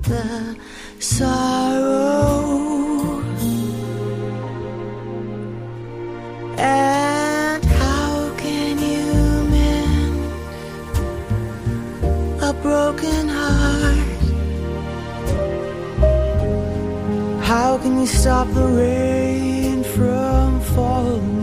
the sorrow. And how can you mend a broken heart? How can you stop the rain from falling?